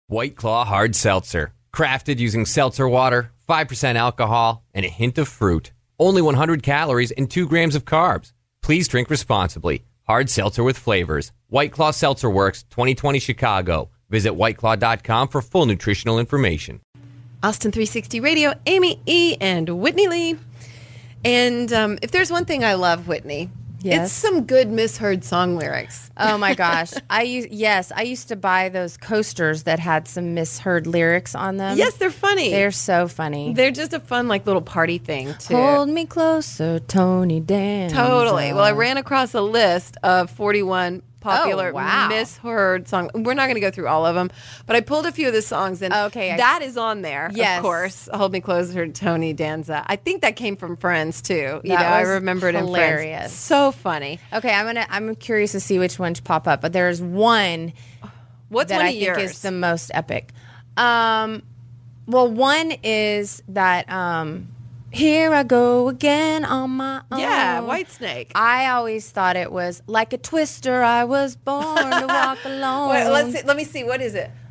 White Claw Hard Seltzer. Crafted using seltzer water, 5% alcohol, and a hint of fruit. Only 100 calories and 2 grams of carbs. Please drink responsibly. Hard seltzer with flavors. White Claw Seltzer Works, 2020 Chicago. Visit whiteclaw.com for full nutritional information. Austin 360 Radio, Amy E. and Whitney Lee. And if there's one thing I love, Whitney, it's some good misheard song lyrics. Oh my gosh. I used to buy those coasters that had some misheard lyrics on them. Yes, they're funny. They're so funny. They're just a fun like little party thing too. Hold me closer, Tony Danza. Totally. Well, I ran across a list of 41 popular misheard songs. We're not going to go through all of them, but I pulled a few of the songs, and that is on there. Yes. Of course. Hold Me Closer, Tony Danza. I think that came from Friends too. I remember it in Friends. So funny. Okay, I'm curious to see which ones pop up, but there's one that I think is the most epic. Well, one is that here I go again on my own. Yeah, Whitesnake. I always thought it was like a twister. I was born to walk alone. Wait, let me see. What is it?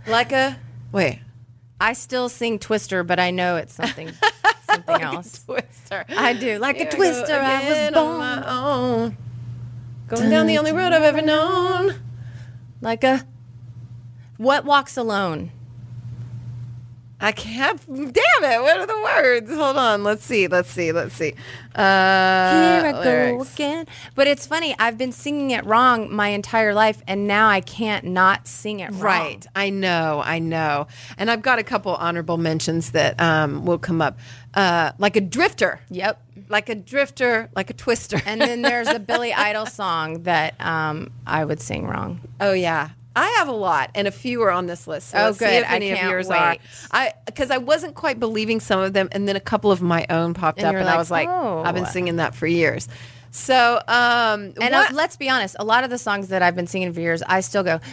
I still sing Twister, but I know it's something like else. Twister. I do. Like a twister, I was born on my own. Going down the only road I've ever known. Like a What Walks Alone? I can't. Damn it! What are the words? Hold on. Let's see. Here I go again. But it's funny. I've been singing it wrong my entire life, and now I can't not sing it wrong. Right. I know. And I've got a couple honorable mentions that will come up. Like a drifter. Yep. Like a drifter. Like a twister. And then there's a Billy Idol song that I would sing wrong. Oh yeah. I have a lot, and a few are on this list. So good. See if any of yours are. Because I wasn't quite believing some of them, and then a couple of my own popped up, and I was like, I've been singing that for years. So, let's be honest, a lot of the songs that I've been singing for years, I still go,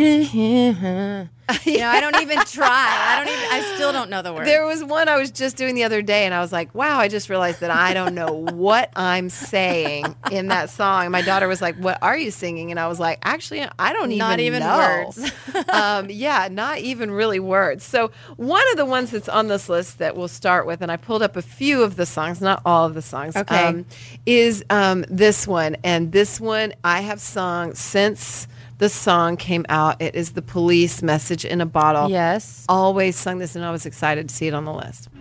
I don't even try. I still don't know the words. There was one I was just doing the other day, and I was like, wow, I just realized that I don't know what I'm saying in that song. And my daughter was like, what are you singing? And I was like, actually, I don't even know. Words. Not even really words. So one of the ones that's on this list that we'll start with, and I pulled up a few of the songs, not all of the songs, is this one. And this one I have sung since the song came out. It is The Police, Message in a Bottle. Yes. Always sung this, and I was excited to see it on the list.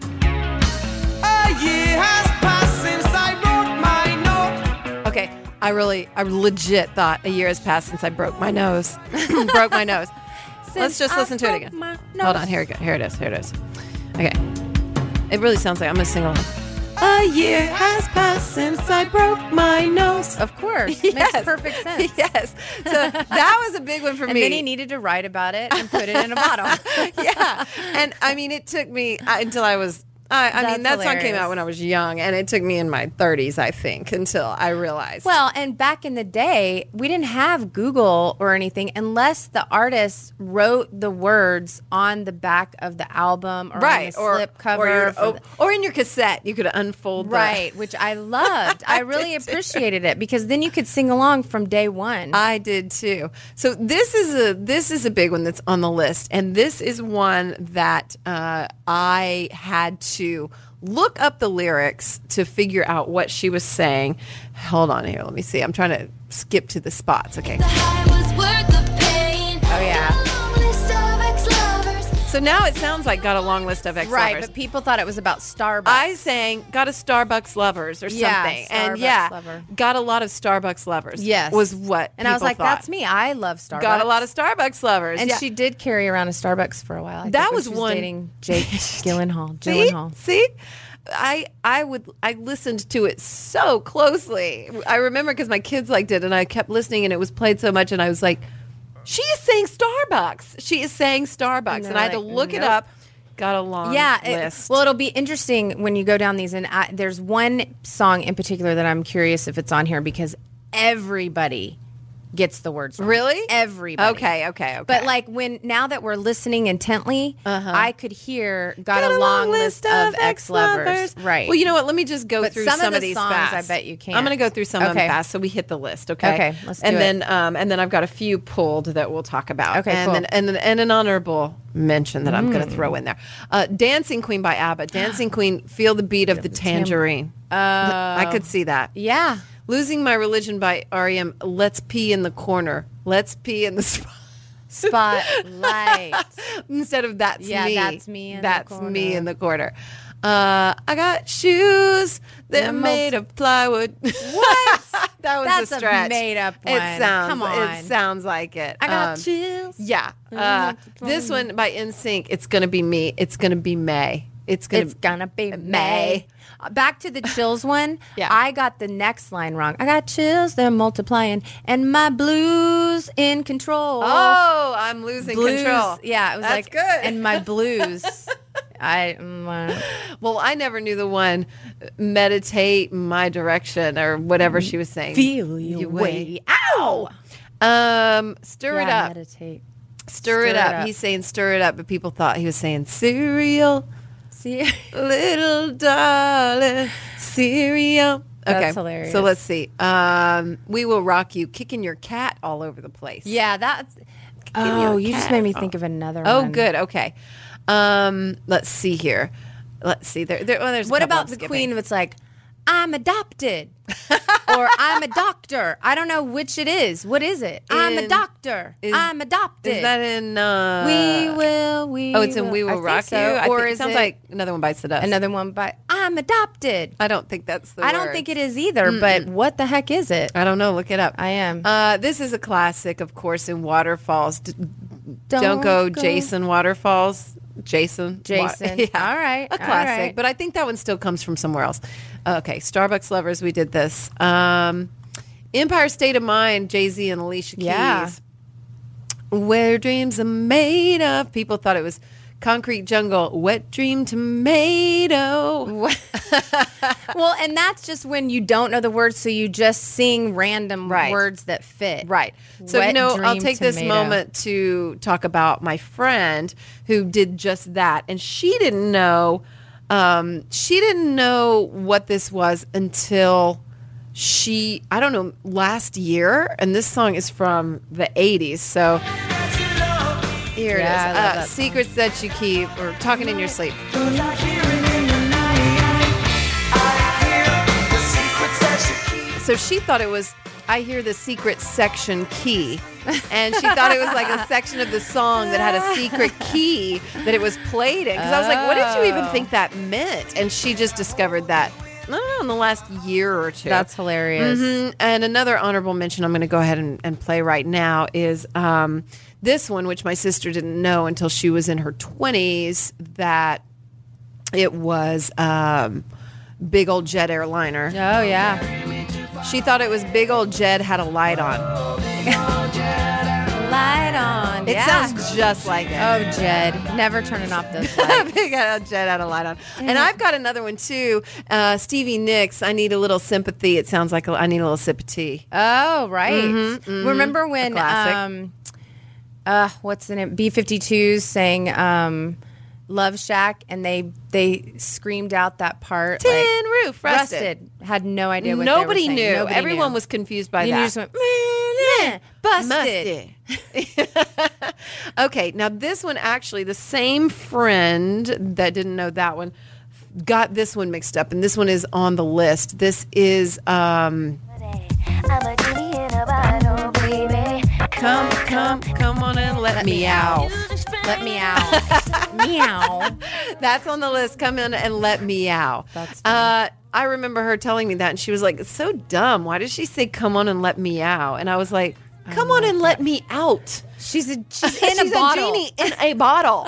Okay, I legit thought a year has passed since I broke my nose. Broke my nose. Let's just listen to it again. Hold on, here it is. Okay. It really sounds like I'm going to sing along. A year has passed since I broke my nose. Of course. Yes. Makes perfect sense. Yes. So that was a big one for me. And then he needed to write about it and put it in a bottle. Yeah. And I mean, it took me until I was... that song came out when I was young, and it took me in my 30s, I think, until I realized. Well, and back in the day, we didn't have Google or anything unless the artist wrote the words on the back of the album or on the slip cover. Or in your cassette. You could unfold that. Which I loved. I really appreciated it because then you could sing along from day one. I did, too. So this is a big one that's on the list, and this is one that I had to look up the lyrics to figure out what she was saying. Hold on here. Let me see. I'm trying to skip to the spots. Okay. Oh, yeah. So now it sounds like Got a Long List of Ex-Lovers. Right, but people thought it was about Starbucks. I sang Got a Starbucks Lovers or something. Lover. Got a lot of Starbucks lovers. Yes. Was what And I was like, thought. That's me. I love Starbucks. Got a lot of Starbucks lovers. And she did carry around a Starbucks for a while. That was she was one. dating Jake Gyllenhaal. See? I listened to it so closely. I remember because my kids liked it, and I kept listening, and it was played so much, and I was like, she is saying Starbucks. She is saying Starbucks. And I had to look it up. Got a long list. Well, it'll be interesting when you go down these. And there's one song in particular that I'm curious if it's on here because everybody gets the words wrong. Really? Everybody. Okay. But like now that we're listening intently, I could hear got a long list of ex-lovers. Right. Well, you know what? Let me just go through some of these songs fast. I bet you can. I'm going to go through some of them fast so we hit the list, okay? Okay, let's do and it. then I've got a few pulled that we'll talk about. Okay, and cool. then an honorable mention that I'm going to throw in there. Dancing Queen by ABBA. Dancing Queen, Feel the Beat of the Tangerine. I could see that. Yeah. Losing My Religion by R.E.M. Let's Pee in the Corner. Let's pee in the Spotlight. Instead of that's me. That's me in that's the corner. me in the corner. I got shoes that made of plywood. What? That was That's a stretch. A made up one. Come on. It sounds like it. I got chills. Yeah. This one by NSYNC, It's Gonna Be Me. It's Gonna Be May. It's gonna be May. Back to the chills one. Yeah. I got the next line wrong. I got chills, they're multiplying, and my blues in control. Oh, I'm losing control. Yeah, it was That's good. And my blues. Well, I never knew the one, meditate my direction or whatever she was saying. Feel your way. Ow! Stir it up. Meditate. Stir it up. He's saying stir it up, but people thought he was saying cereal. Little darling, cereal. Okay. That's hilarious. So let's see. We Will Rock You, kicking your cat all over the place. Yeah, that's... Oh, you just made me think of another one. Oh, good. Okay. Let's see here. Let's see. There's what about the Queen that's like, I'm adopted or I'm a doctor? I don't know which it is. What is it? I'm a doctor. I'm adopted. Is that in... We Will. Oh, it's in We Will Rock You? Or it sounds like Another One Bites the Dust. Another one by I'm adopted. I don't think that's the I don't think it is either, but what the heck is it? I don't know. Look it up. I am. This is a classic, of course, in Waterfalls. Don't go Jason Waterfalls. Jason. Yeah. All right. A classic. But I think that one still comes from somewhere else. Okay. Starbucks Lovers, we did this. Empire State of Mind, Jay-Z and Alicia Keys. Yeah. Where Dreams Are Made Of. People thought it was Concrete Jungle, Wet Dream Tomato. Well, and that's just when you don't know the words, so you just sing random words that fit. Right. So, I'll take this moment to talk about my friend who did just that. And she didn't know what this was until last year. And this song is from the 80s. So here it is. Secrets That You Keep, or Talking in Your Sleep. So she thought it was, I hear the secret section key. And she thought it was like a section of the song that had a secret key that it was played in. Because I was like, what did you even think that meant? And she just discovered that, I don't know, in the last year or two. That's hilarious. Mm-hmm. And another honorable mention I'm going to go ahead and play right now is this one, which my sister didn't know until she was in her 20s, that it was Big Old Jet Airliner. Oh, yeah. She thought it was Big Old Jed Had a Light On. Light on. It sounds just like it. Oh, Jed. Never turning off those lights. Big Old Jed Had a Light On. And I've got another one, too. Stevie Nicks, I Need a Little Sympathy. It sounds like I Need a Little Sip of Tea. Oh, right. Remember when, what's the name? B-52s sang Love Shack, and they screamed out that part. Tin Roof, Rusted. Had no idea what they were saying. Nobody knew. Nobody Everyone knew. was confused by that. You just went, busted. Okay, now this one actually, the same friend that didn't know that one got this one mixed up, and this one is on the list. This is Come on and let me out. Let me out. Meow. That's on the list. Come in and let me out. That's funny. I remember her telling me that, and she was like, it's so dumb. Why did she say come on and let me out? And I was like, come on and let me out. She's in She's a bottle. A genie in a bottle.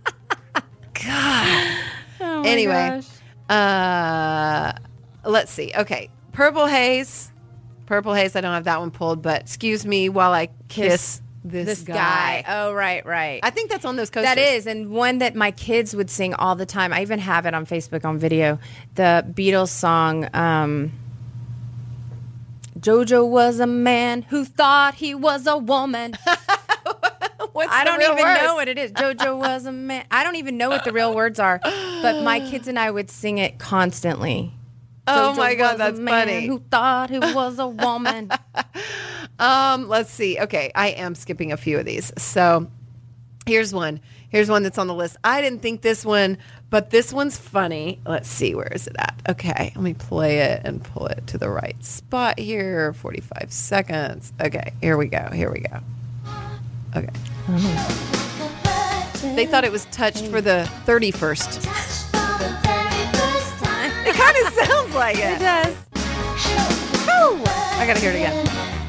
God. Oh my Anyway, gosh. Let's see. Okay. Purple Haze. I don't have that one pulled, but Excuse Me While I Kiss This Guy. Oh, right. I think that's on those coasters. That is, and one that my kids would sing all the time. I even have it on Facebook on video. The Beatles song, Jojo was a man who thought he was a woman. I don't even know what it is. Jojo was a man. I don't even know what the real words are, but my kids and I would sing it constantly. Oh my God, that's funny. Who thought he was a woman? Let's see. Okay, I am skipping a few of these. So here's one. Here's one that's on the list. I didn't think this one, but this one's funny. Let's see, where is it at? Okay, let me play it and pull it to the right spot here. 45 seconds. Okay, here we go. Okay. They thought it was Touched for the 31st. It kind of sounds like it. It does. Woo! I gotta hear it again.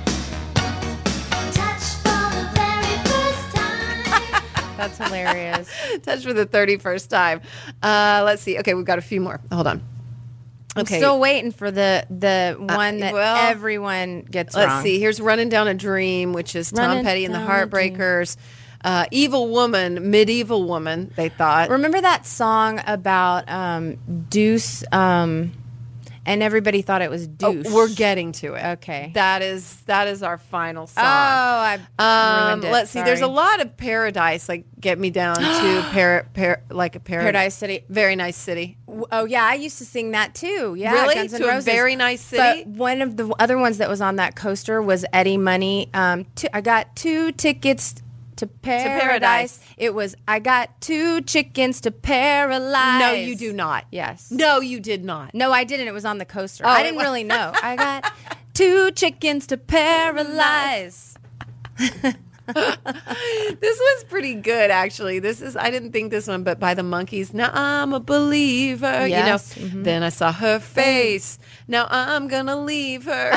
That's hilarious. Touched for the 31st time. Let's see. Okay, we've got a few more. Hold on. Okay. I'm still waiting for the one that everyone gets wrong. Let's see. Here's Running Down a Dream, which is Tom Petty and the Heartbreakers. Evil Woman, Medieval Woman, they thought. Remember that song about Deuce, and everybody thought it was Deuce. Oh, we're getting to it. Okay. That is our final song. Oh, I ruined it. Let's see. There's a lot of Paradise, like Get Me Down to Paradise City. Very Nice City. Oh, yeah. I used to sing that too. Yeah. Really? Guns N' To Roses. a Very Nice City? But one of the other ones that was on that coaster was Eddie Money. I got 2 tickets to paradise. It was, I got 2 chickens to paralyze. No, you do not. Yes. No, you did not. No, I didn't. It was on the coaster. I didn't really know. I got 2 chickens to paralyze. This one's pretty good, actually. I didn't think this one, but by the Monkees. Now I'm a believer. Yes. You know, Then I saw her face. Now I'm gonna leave her.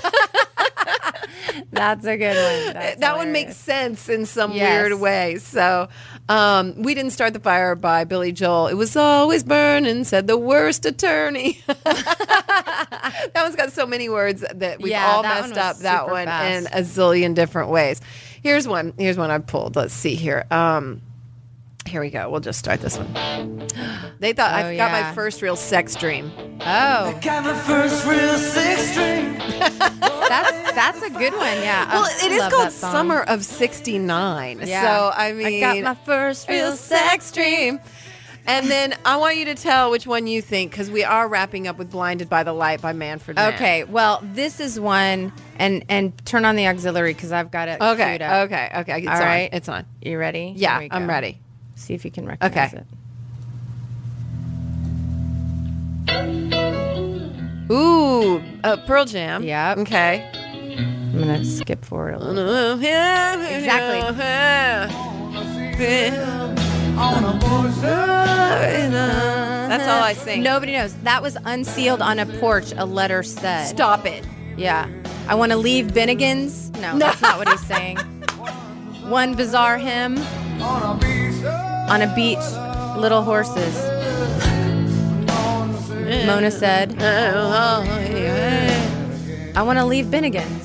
That's a good one. That one makes sense in some weird way. So, We Didn't Start the Fire by Billy Joel. It was always burning, said the worst attorney. That one's got so many words that we've all messed up that one in a zillion different ways. Here's one I pulled. Let's see here. Here we go. We'll just start this one. They thought I got my first real sex dream. Oh. I got my first real sex dream. That's a good one, yeah. Well, it is called Summer of '69. Yeah. So, I mean, I got my first real sex dream. And then I want you to tell which one you think, because we are wrapping up with Blinded by the Light by Manfred Mann. Okay, well, this is one, and turn on the auxiliary because I've got it queued up. Okay. It's All on. right. It's on. You ready? Yeah, I'm ready. See if you can recognize it. Ooh, Pearl Jam. Yep. Okay. I'm going to skip forward a little bit. Exactly. That's all I sing. Nobody knows. That was Unsealed on a Porch, a letter said. Stop it. Yeah. I want to leave Bennigan's. No, that's not what he's saying. One Bizarre Hymn. On a beach, little horses. Mona said, I want to leave Bennigan's.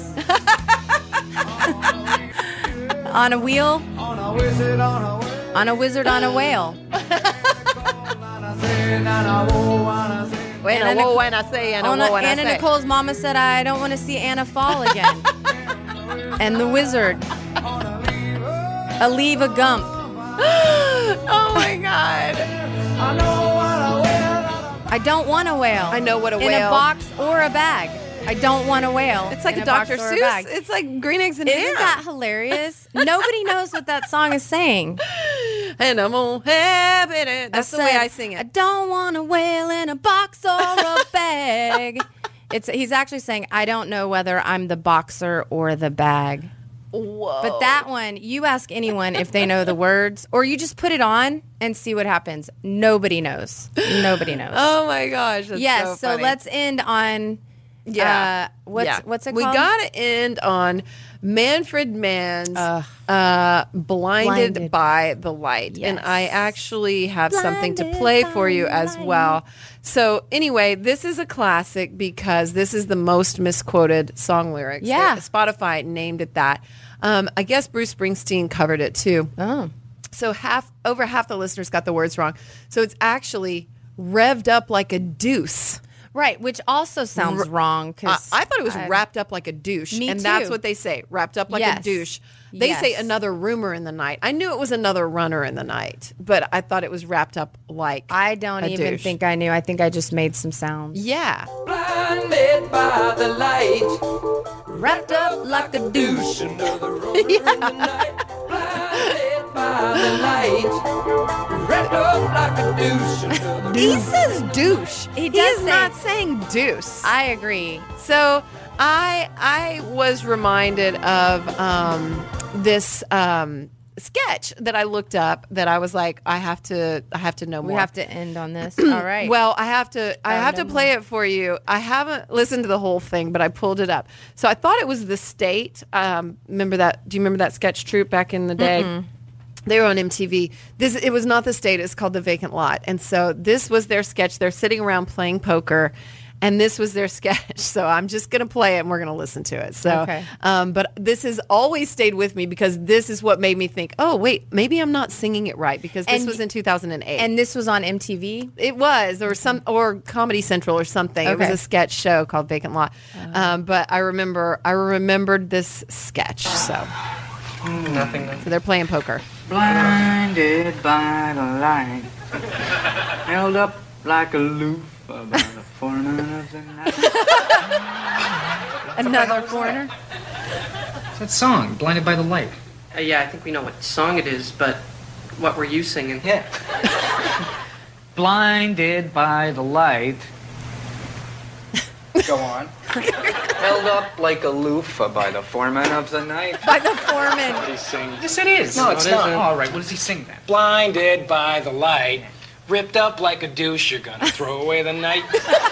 On a wheel. On a wizard on a whale. Anna Nicole's mama said, I don't want to see Anna fall again. And the wizard. A leave a gump. Oh my God. I don't want a whale. I know what a whale. In a box or a bag. I don't want a whale. It's like a Dr. Seuss. It's like Green Eggs and Ham. Isn't that hilarious? Nobody knows what that song is saying. And I'm all happy. That's the way I sing it. I don't want a whale in a box or a bag. He's actually saying, I don't know whether I'm the boxer or the bag. Whoa. But that one, you ask anyone if they know the words, or you just put it on and see what happens. Nobody knows. Nobody knows. Oh my gosh. That's yes. So funny. Let's end on. What's it called? We got to end on Manfred Mann's Blinded by the Light. Yes. And I actually have something to play for you as well. So anyway, this is a classic because this is the most misquoted song lyrics. Yeah. Spotify named it that. I guess Bruce Springsteen covered it too. Oh. So over half the listeners got the words wrong. So it's actually revved up like a deuce. Right, which also sounds wrong. Cause I thought it was wrapped up like a douche. Me and too. That's what they say, wrapped up like a douche. They say another rumor in the night. I knew it was another runner in the night, but I thought it was wrapped up like I don't even douche. think I knew. I think I just made some sounds. Yeah. Blinded by the light, wrapped up like a douche. Another runner in the night. Blinded by the light, wrapped up like a douche. He says douche. He does He's not saying deuce. I agree. So I was reminded of this sketch that I looked up that I was like, I have to know more. We have to end on this. All right. Well, I have to play it for you. I haven't listened to the whole thing, but I pulled it up. So I thought it was The State. Remember that? Do you remember that sketch troupe back in the day? Mm-mm. They were on MTV. It was not The State. It's called The Vacant Lot. And so this was their sketch. They're sitting around playing poker. And this was their sketch. So I'm just going to play it and we're going to listen to it. So, okay. But this has always stayed with me because this is what made me think, oh, wait, maybe I'm not singing it right because this was in 2008. And this was on MTV? It was, or Comedy Central or something. Okay. It was a sketch show called Vacant Lot. But I remembered this sketch. So, nothing. So they're playing poker. Blinded by the light, held up like a loop by the foreigner of the night. Another foreigner? It's that song, Blinded by the Light. Yeah, I think we know what song it is, but what were you singing? Yeah. Blinded by the light. Go on. Held up like a loofah by the foreman of the night. By the foreman. What he's singing. Yes, it is. No, it's not. All right, what does he sing then? Blinded by the light, ripped up like a douche, you're gonna throw away the night.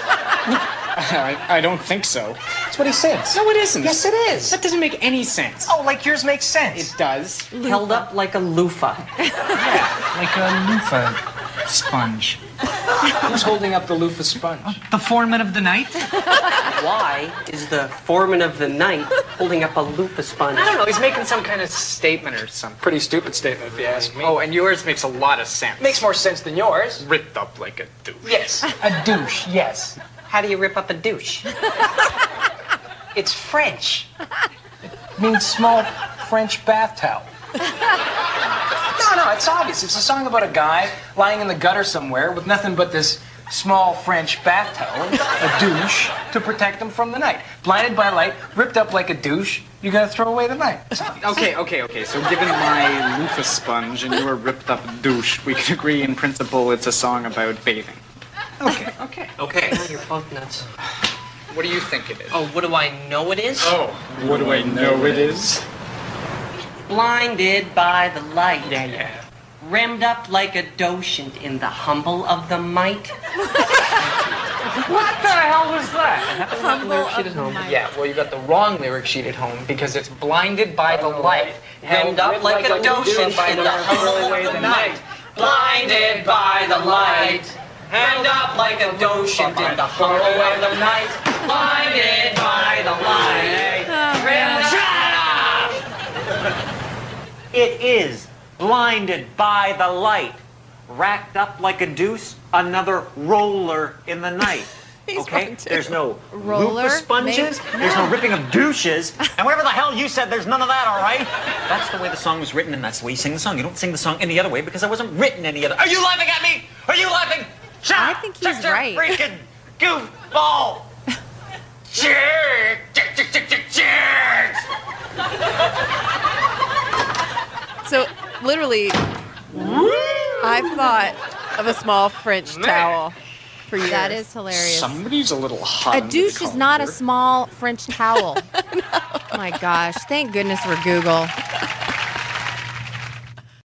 I don't think so. That's what he sings. No, it isn't. Yes, it is. That doesn't make any sense. Oh, like yours makes sense. It does. Held up like a loofah. Yeah, like a loofah sponge. Who's holding up the loofah sponge? The foreman of the night? Why is the foreman of the night holding up a loofah sponge? I don't know, he's making some kind of statement or something. Pretty stupid statement if you ask me. Oh, and yours makes a lot of sense. Makes more sense than yours. Ripped up like a douche. Yes, a douche, yes. How do you rip up a douche? It's French. It means small French bath towel. No, it's obvious. It's a song about a guy lying in the gutter somewhere with nothing but this small French bath towel, a douche, to protect him from the night. Blinded by light, ripped up like a douche, you're gonna throw away the night. Okay. So given my loofah sponge and your ripped up douche, we can agree in principle it's a song about bathing. Okay. Now you're both nuts. What do you think it is? Oh, what do I know it is? Oh, what do I know it is? Blinded by the light. Yeah. Rimmed up like a docent in the humble of the might. What the hell was that? Humble of the might. Yeah, well, you got the wrong lyric sheet at home because it's blinded by the light. Rimmed up like a docent in the humble of the night. Blinded by the light. Hand up like a docent in the humble of the night. Blinded by the light. Shut up! It is blinded by the light, racked up like a deuce, another roller in the night. Okay? There's no roller loofah sponges, there's no ripping of douches, and whatever the hell you said, there's none of that, all right? That's the way the song was written, and that's the way you sing the song. You don't sing the song any other way because it wasn't written any other. Are you laughing at me? Are you laughing? Shut I up, think he's Mr. right. Freaking goofball! Cheers! Cheers! So literally, I've thought of a small French towel for you. That is hilarious. Somebody's a little hot. A douche is not a small French towel. Oh my gosh. Thank goodness for Google.